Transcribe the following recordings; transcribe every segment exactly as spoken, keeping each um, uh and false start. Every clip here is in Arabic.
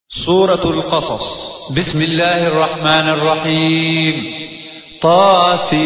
سورة القصص. بسم الله الرحمن الرحيم. طاسيم.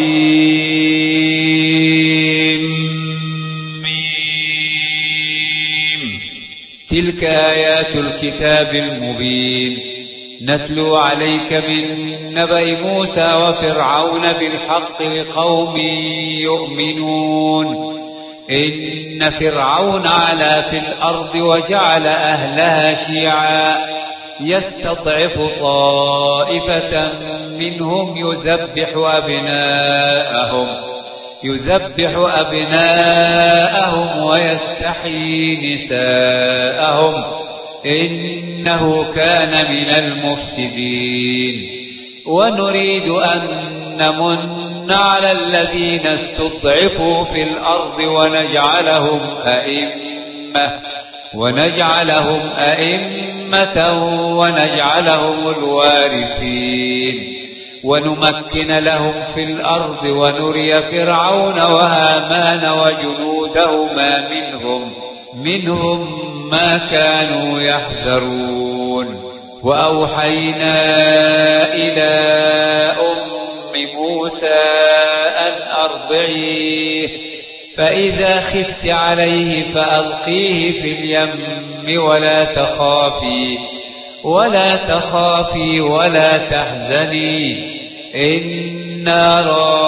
تلك آيات الكتاب المبين نتلو عليك من نبأ موسى وفرعون بالحق لقوم يؤمنون. إن فرعون علا في الأرض وجعل أهلها شيعا يستضعف طائفة منهم يذبح أبناءهم يذبح أبناءهم ويستحيي نساءهم إنه كان من المفسدين. ونريد أن نمن على الذين استضعفوا في الأرض ونجعلهم أئمة ونجعلهم أئمة ونجعلهم الوارثين ونمكن لهم في الأرض ونري فرعون وهامان وجنودهما منهم منهم ما كانوا يحذرون. وأوحينا إلى أم موسى أن أرضعيه فإذا خفت عليه فألقيه في اليم ولا تخافي ولا تخافي ولا تحزني إنا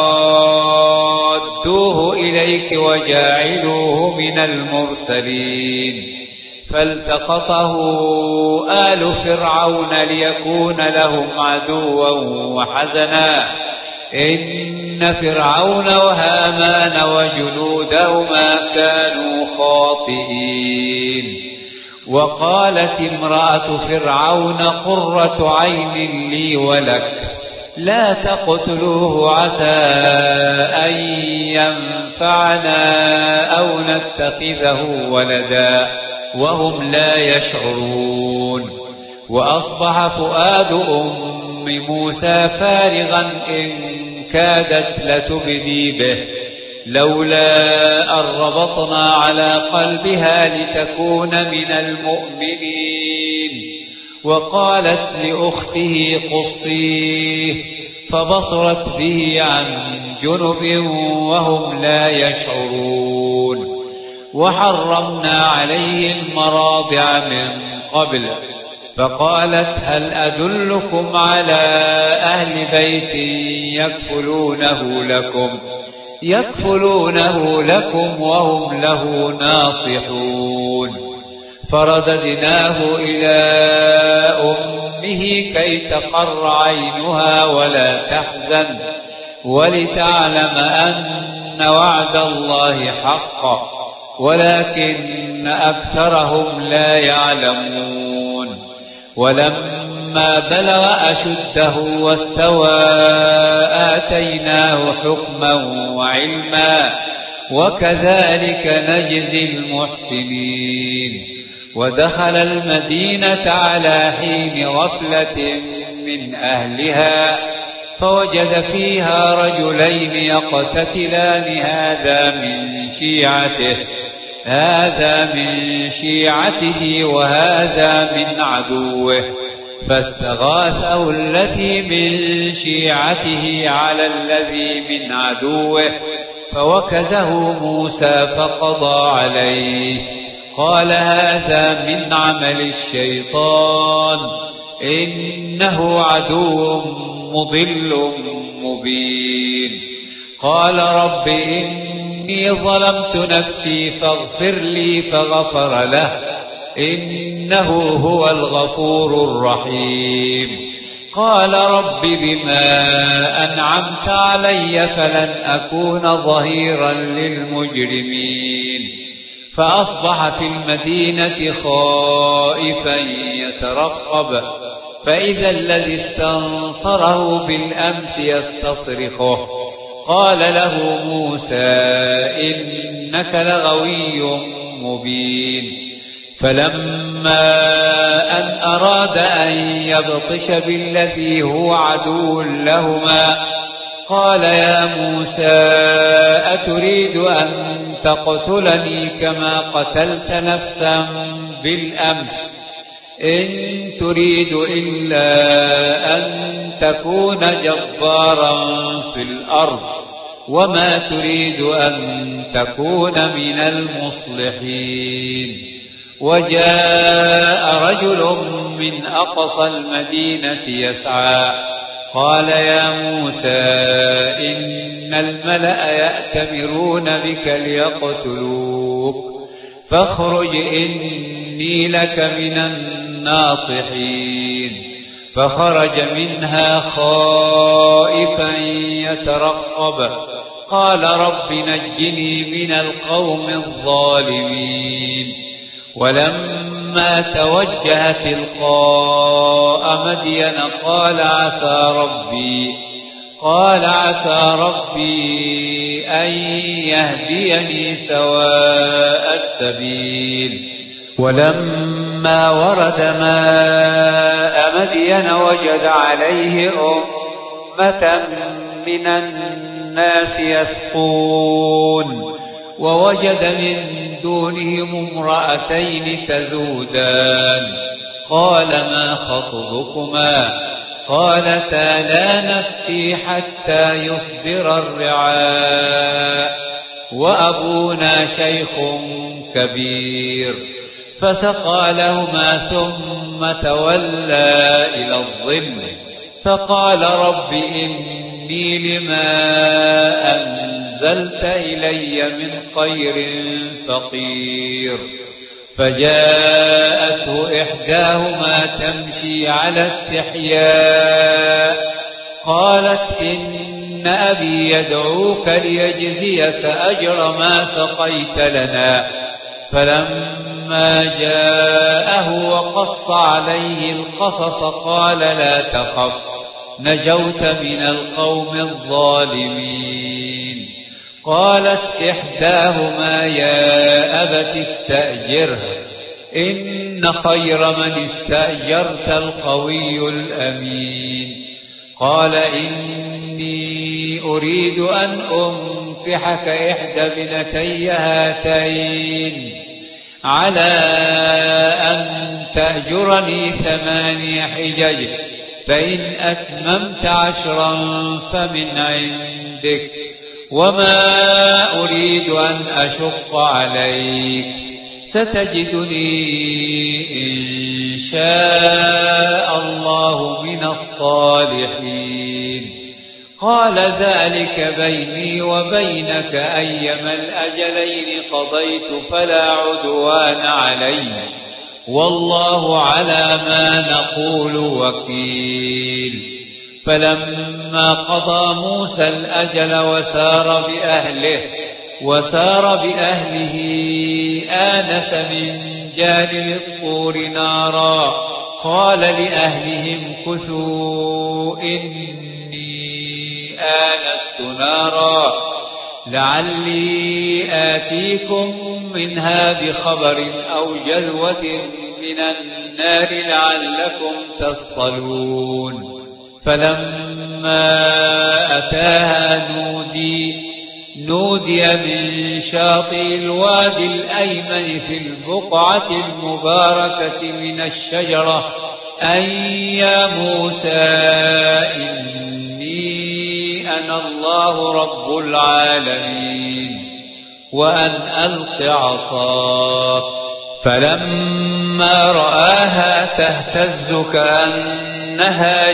رادوه إليك وجاعلوه من المرسلين. فالتقطه آل فرعون ليكون لهم عدوا وحزنا إن فرعون وهامان وجنودهما كانوا خاطئين. وقالت امرأة فرعون قرة عين لي ولك لا تقتلوه عسى أن ينفعنا أو نتخذه ولدا وهم لا يشعرون. وأصبح فؤاد أم موسى فارغا إن كادت لتبدي به لولا أن ربطنا على قلبها لتكون من المؤمنين. وقالت لأخته قصيه فبصرت به عن جنب وهم لا يشعرون. وحرمنا عليه المراضع من قبل فقالت هل أدلكم على أهل بيت يكفلونه لكم يكفلونه لكم وهم له ناصحون. فرددناه إلى أمه كي تقر عينها ولا تحزن ولتعلم أن وعد الله حق ولكن أكثرهم لا يعلمون. ولما بلغ أشده واستوى آتيناه حكما وعلما وكذلك نجزي المحسنين. ودخل المدينة على حين غفلة من أهلها فوجد فيها رجلين يقتتلان هذا من شيعته هذا من شيعته وهذا من عدوه فاستغاثه الذي من شيعته على الذي من عدوه فوكزه موسى فقضى عليه. قال هذا من عمل الشيطان إنه عدو مضل مبين. قال رب إني ظلمت نفسي فاغفر لي فغفر له إنه هو الغفور الرحيم. قال رب بما أنعمت علي فلن أكون ظهيرا للمجرمين. فأصبح في المدينة خائفا يترقب فإذا الذي استنصره بالأمس يستصرخه. قال له موسى إنك لغوي مبين. فلما أن أراد أن يبطش بالذي هو عدو لهما قال يا موسى أتريد أن تقتلني كما قتلت نفسا بالأمس إن تريد إلا أن تكون جبارا في الأرض وما تريد أن تكون من المصلحين. وجاء رجل من أقصى المدينة يسعى قال يا موسى إن الملأ يأتمرون بك ليقتلوك فاخرج إني لك من الناصحين. فخرج منها خائفا يترقب قال رب نجني من القوم الظالمين. ولما توجه تلقاء مدين قال عسى ربي قال عسى ربي أن يهديني سواء السبيل. ولما ورد ماء مدين وجد عليه أمة من الناس يسقون ووجد من دونهم امرأتين تذودان قال ما خطبكما قالتا لا نسقي حتى يصدر الرعاء وأبونا شيخ كبير. فسقى لهما ثم تولى إلى الظل فقال رب إني لما أنزلت إلي من خير فقير. فجاءته إحداهما تمشي على استحياء قالت إن أبي يدعوك ليجزيك أجر ما سقيت لنا. فلما جاءه وقص عليه القصص قال لا تخف نجوت من القوم الظالمين. قالت إحداهما يا أبت استأجره إن خير من استأجرت القوي الأمين. قال إني أريد أن أنكحك إحدى ابنتي هاتين على أن تأجرني ثماني حجج فإن أتممت عشرا فمن عندك وما أريد أن أشق عليك ستجدني إن شاء الله من الصالحين. قال ذلك بيني وبينك أيما الأجلين قضيت فلا عدوان علي والله على ما نقول وكيل. فلما قضى موسى الأجل وسار بأهله وسار بأهله آنس من جانب الطور نارا قال لأهلهم كثوا إني آنست نارا لعلي آتيكم منها بخبر أو جذوة من النار لعلكم تصطلون. فلما أتاها نودي نودي من شاطئ الوادي الأيمن في البقعة المباركة من الشجرة أن يا موسى إني أنا الله رب العالمين وأن ألق عصاك. فلما رآها تهتز كأنها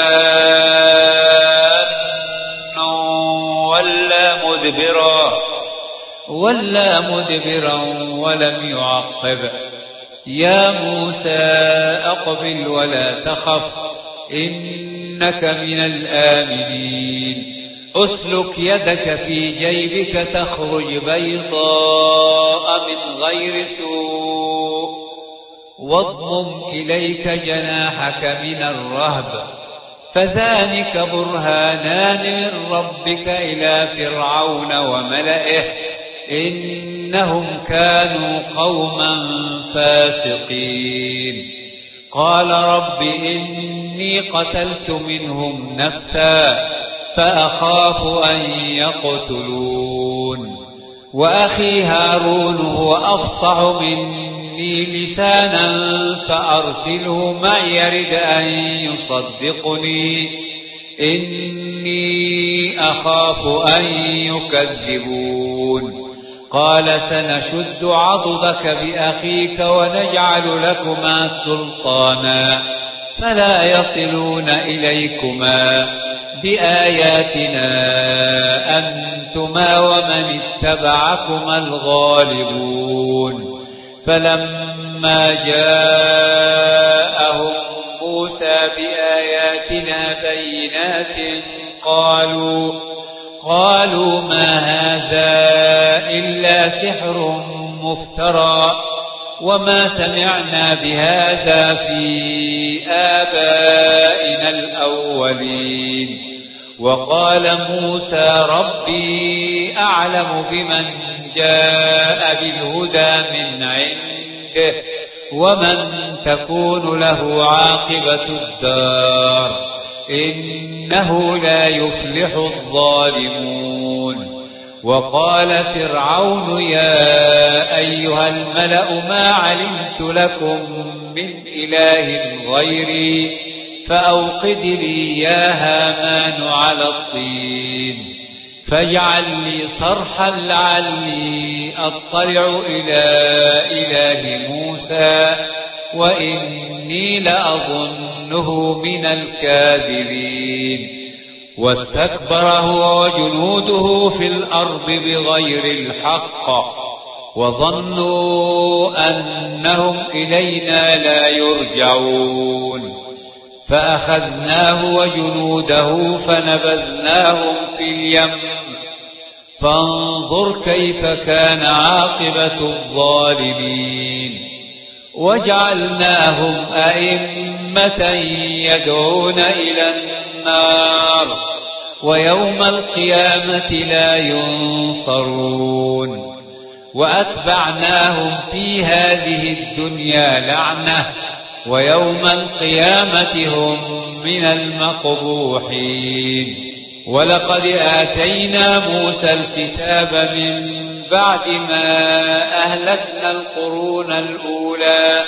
جان ولا مدبرا ولا مدبرا ولم يعقب. يا موسى أقبل ولا تخف إنك من الآمنين. أسلك يدك في جيبك تخرج بيضاء من غير سوء واضمم إليك جناحك من الرهب فذلك برهانان من ربك إلى فرعون وملئه إنهم كانوا قوما فاسقين. قال رب إني قتلت منهم نفسا فأخاف أن يقتلون وأخي هارون هو أفصح مني مني لسانا فأرسله معي يرد أن يصدقني إني أخاف أن يكذبون قال سنشد عضدك بأخيك ونجعل لكما سلطانا فلا يصلون إليكما بآياتنا أنتما ومن اتبعكما الغالبون فلما جاءهم موسى بآياتنا بينات قالوا قالوا ما هذا إلا سحر مفترى وما سمعنا بهذا في آبائنا الأولين وقال موسى ربي أعلم بمن جاء بالهدى من عنده ومن تكون له عاقبة الدار إنه لا يفلح الظالمون وقال فرعون يا أيها الملأ ما علمت لكم من إله غيري فأوقد لي يا هامان على الطين فاجعل لي صرحا لعلي أطلع إلى إله موسى وإني لأظنه من الكاذبين واستكبر هو وجنوده في الأرض بغير الحق وظنوا أنهم إلينا لا يرجعون فأخذناه وجنوده فنبذناهم في اليم فانظر كيف كان عاقبة الظالمين وجعلناهم أئمة يدعون إلى النار ويوم القيامة لا ينصرون وأتبعناهم في هذه الدنيا لعنة ويوم القيامة هم من المقبوحين ولقد آتينا موسى الكتاب من بعد ما أهلكنا القرون الأولى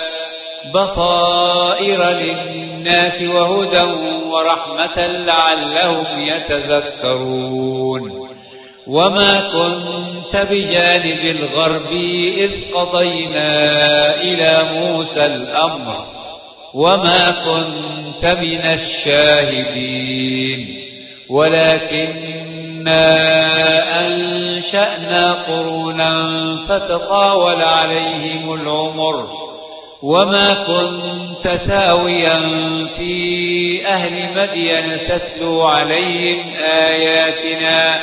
بصائر للناس وهدى ورحمة لعلهم يتذكرون وما كنت بجانب الغرب إذ قضينا إلى موسى الأمر وما كنت من الشاهدين ولكننا أنشأنا قرونا فتطاول عليهم العمر وما كنت ساويا في أهل مدين تتلو عليهم آياتنا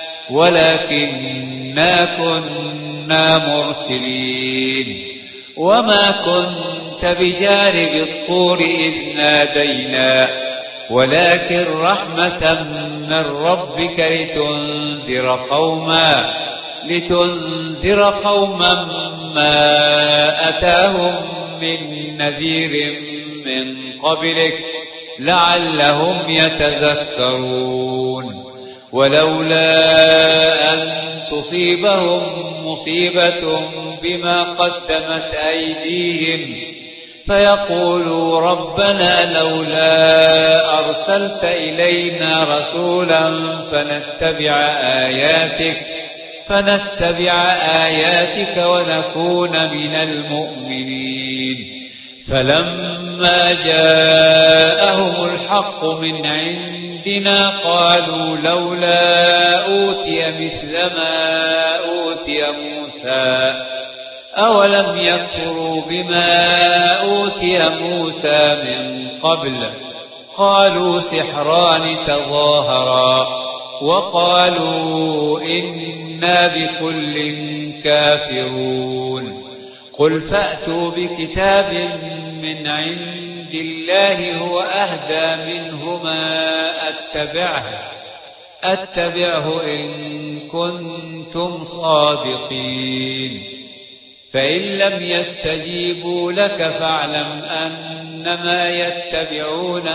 ولكننا كنا مرسلين وما كنت بجانب الطور إذ نادينا ولكن رحمة من ربك لتنذر قوما لتنذر قوما ما أتاهم من نذير من قبلك لعلهم يتذكرون ولولا أن تصيبهم مصيبة بما قدمت أيديهم فيقولوا ربنا لولا أرسلت إلينا رسولا فنتبع آياتك فنتبع آياتك ونكون من المؤمنين فلما جاءهم الحق من عندنا قالوا لولا أوتي مثل ما أوتي موسى أولم يكفروا بما أوتي موسى من قبل قالوا سحران تظاهرا وقالوا إنا بكل كافرون قل فأتوا بكتاب من عند الله هو أهدى منهما أتبعه أتبعه إن كنتم صادقين فإن لم يستجيبوا لك فاعلم أنما يتبعون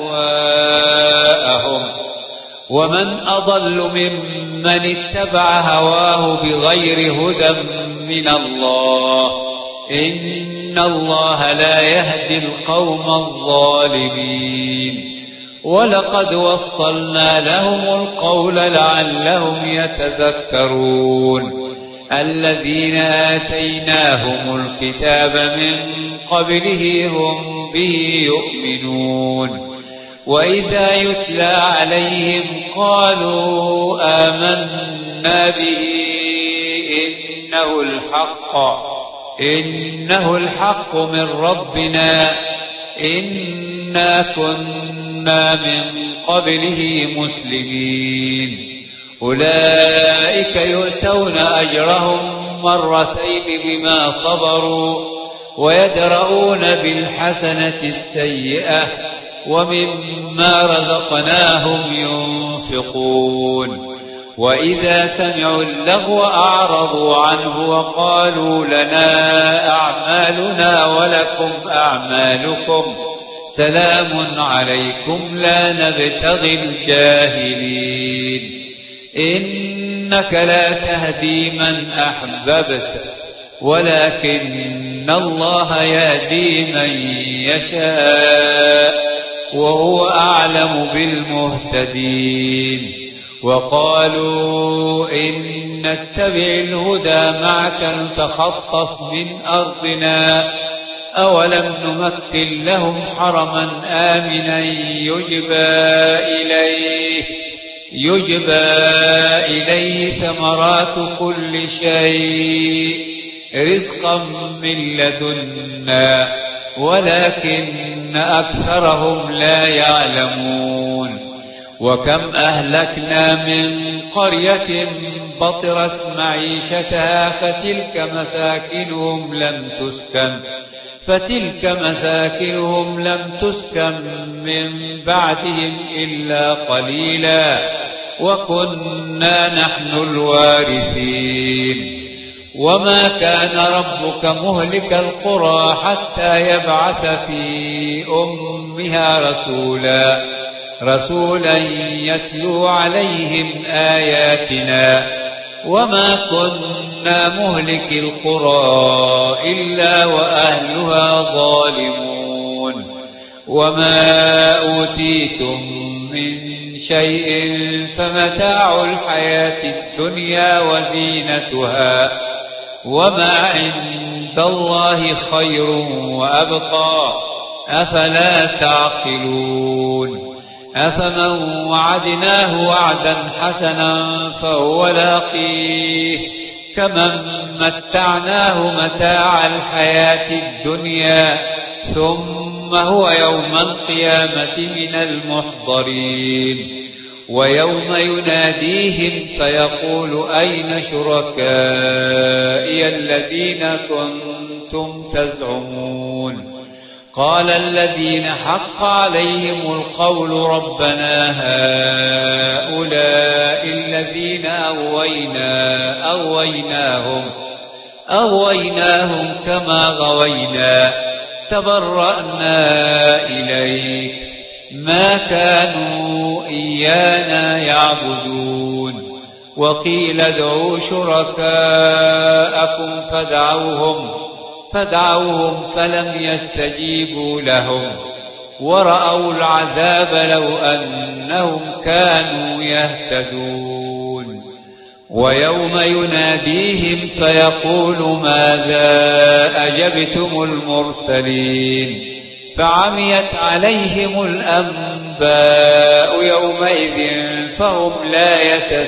أهواءهم ومن أضل ممن اتبع هواه بغير هدى من الله إن الله لا يهدي القوم الظالمين ولقد وصلنا لهم القول لعلهم يتذكرون الذين آتيناهم الكتاب من قبله هم به يؤمنون وإذا يتلى عليهم قالوا آمنا به إنه الحق إنه الحق من ربنا إنا كنا من قبله مسلمين أولئك يؤتون أجرهم مرتين بما صبروا ويدرؤون بالحسنة السيئة ومما رزقناهم ينفقون وإذا سمعوا اللغو أعرضوا عنه وقالوا لنا أعمالنا ولكم أعمالكم سلام عليكم لا نبتغي الجاهلين إنك لا تهدي من أحببت ولكن الله يهدي من يشاء وهو أعلم بالمهتدين وقالوا إن نتبع الهدى معك نتخطف من أرضنا أولم نمكن لهم حرما آمنا يجبى إليه يجبى إليه ثمرات كل شيء رزقا من لدنا ولكن أكثرهم لا يعلمون وكم أهلكنا من قرية بطرت معيشتها فتلك مساكنهم لم تسكن فتلك مساكنهم لم تسكن من بعدهم إلا قليلا وكنا نحن الوارثين وما كان ربك مهلك القرى حتى يبعث في أمها رسولا رسولا يتلو عليهم آياتنا وما كنا مهلك القرى إلا وأهلها ظالمون وما أوتيتم من شيء فمتاع الحياة الدنيا وزينتها وما عند الله خير وأبقى أفلا تعقلون أفمن وعدناه وعدا حسنا فهو لاقيه كمن متعناه متاع الحياة الدنيا ثم هو يوم القيامة من المحضرين ويوم يناديهم فيقول أين شركائي الذين كنتم تزعمون قال الذين حق عليهم القول ربنا هؤلاء الذين أغوينا أغويناهم أغويناهم كما غوينا تبرأنا إليك ما كانوا إيانا يعبدون وقيل ادعوا شركاءكم فدعوهم فدعوهم فلم يستجيبوا لهم ورأوا العذاب لو أنهم كانوا يهتدون ويوم يناديهم فيقول ماذا أجبتم المرسلين فعميت عليهم الأنباء يومئذ فهم لا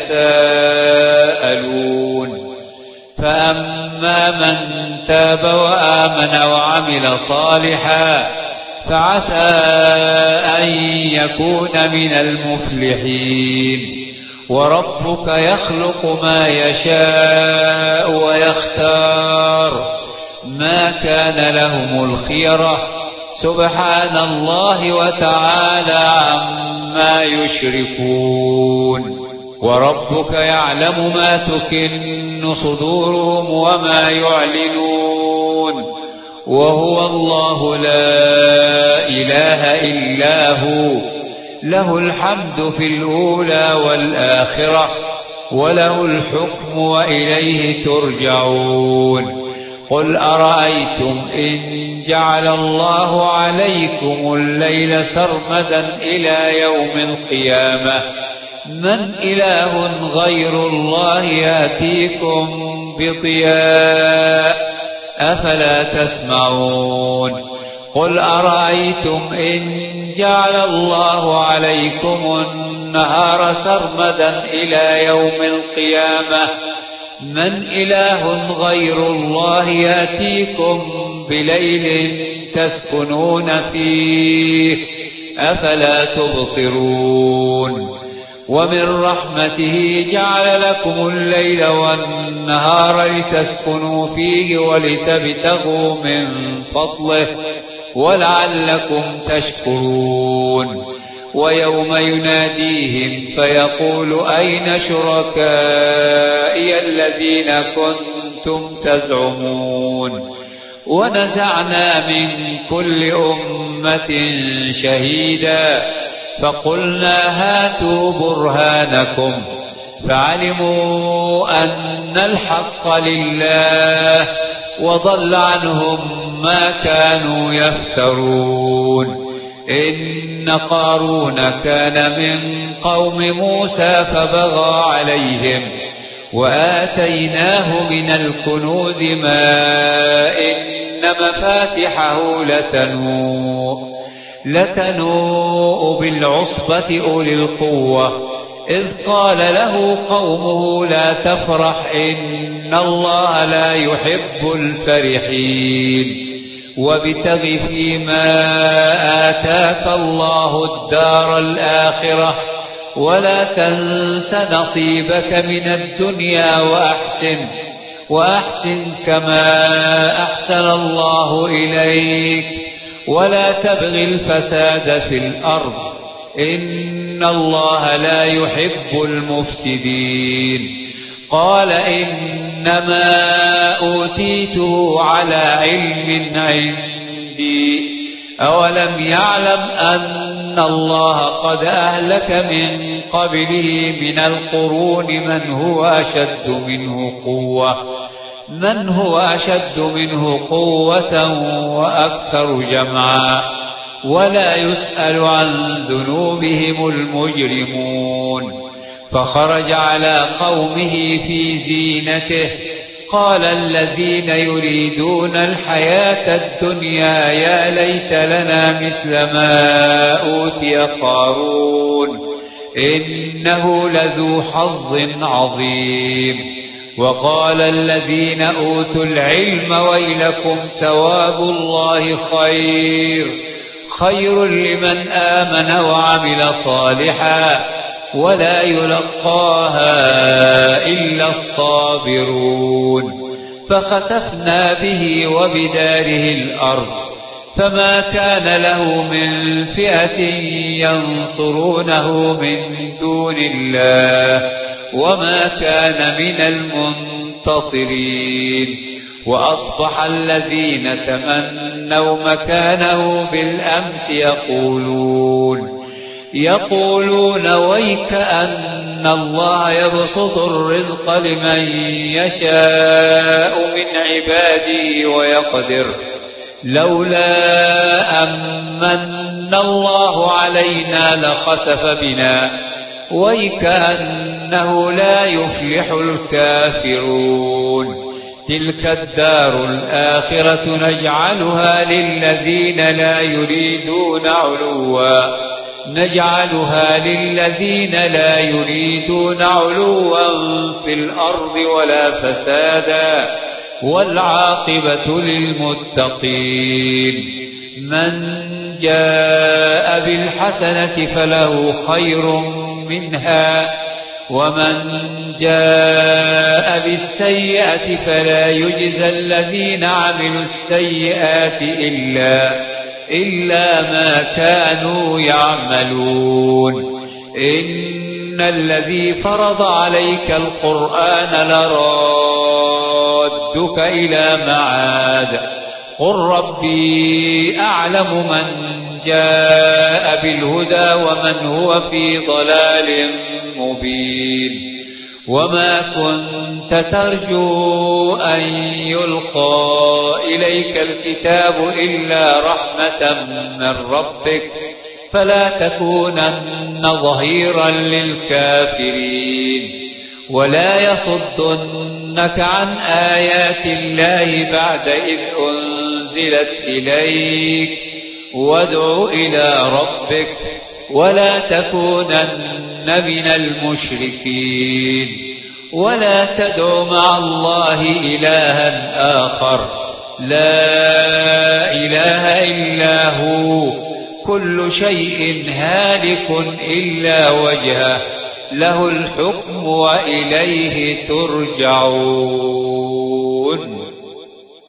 يتساءلون فأما من تاب وآمن وعمل صالحا فعسى أن يكون من المفلحين وربك يخلق ما يشاء ويختار ما كان لهم الخيرة سبحان الله وتعالى عما يشركون وربك يعلم ما تكن صدورهم وما يعلنون وهو الله لا إله إلا هو له الحمد في الأولى والآخرة وله الحكم وإليه ترجعون قل أرأيتم إن جعل الله عليكم الليل سرمدا إلى يوم القيامة من إله غير الله يأتيكم بضياء أفلا تسمعون قل أرأيتم إن جعل الله عليكم النهار سرمدا إلى يوم القيامة من إله غير الله يأتيكم بليل تسكنون فيه أفلا تبصرون ومن رحمته جعل لكم الليل والنهار لتسكنوا فيه ولتبتغوا من فضله ولعلكم تشكرون ويوم يناديهم فيقول أين شركائي الذين كنتم تزعمون ونزعنا من كل أمة شهيدا فقلنا هاتوا برهانكم فعلموا أن الحق لله وضل عنهم ما كانوا يفترون إن قارون كان من قوم موسى فبغى عليهم وآتيناه من الكنوز ما إن مفاتحه لتنوء لتنوء بالعصبة أولي القوة إذ قال له قومه لا تفرح إن الله لا يحب الفرحين وابتغ فيما آتاك الله الدار الآخرة ولا تنس نصيبك من الدنيا وأحسن وأحسن كما أحسن الله إليك ولا تبغ الفساد في الأرض إن الله لا يحب المفسدين قال إنما أوتيته على علم عندي أولم يعلم أن الله قد أهلك من قبله من القرون من هو أشد منه قوة من هو أشد منه قوة وأكثر جمعا ولا يسأل عن ذنوبهم المجرمون فخرج على قومه في زينته قال الذين يريدون الحياة الدنيا يا ليت لنا مثل ما أوتي قارون إنه لذو حظ عظيم وقال الذين أوتوا العلم ويلكم ثواب الله خير خير لمن آمن وعمل صالحا ولا يلقاها إلا الصابرون فخسفنا به وبداره الأرض فما كان له من فئة ينصرونه من دون الله وما كان من المنتصرين وأصبح الذين تمنوا مكانه بالأمس يقولون يقولون ويك أن الله يبسط الرزق لمن يشاء من عباده ويقدر لولا أمن الله علينا لخسف بنا ويك أنه لا يفلح الكافرون تلك الدار الآخرة نجعلها للذين لا يريدون علوا نجعلها للذين لا يريدون علوا في الأرض ولا فسادا والعاقبة للمتقين من جاء بالحسنة فله خير منها ومن جاء بالسيئة فلا يجزى الذين عملوا السيئات إلا إلا ما كانوا يعملون إن الذي فرض عليك القرآن لرادك إلى معاد قل ربي أعلم من جاء بالهدى ومن هو في ضلال مبين وما كنت ترجو أن يلقى إليك الكتاب إلا رحمة من ربك فلا تكونن ظهيرا للكافرين ولا يصدنك عن آيات الله بعد إذ أنزلت إليك وادع إلى ربك ولا تكونن من المشركين ولا تدع مع الله إلها آخر لا إله إلا هو كل شيء هالك إلا وجهه له الحكم وإليه ترجعون.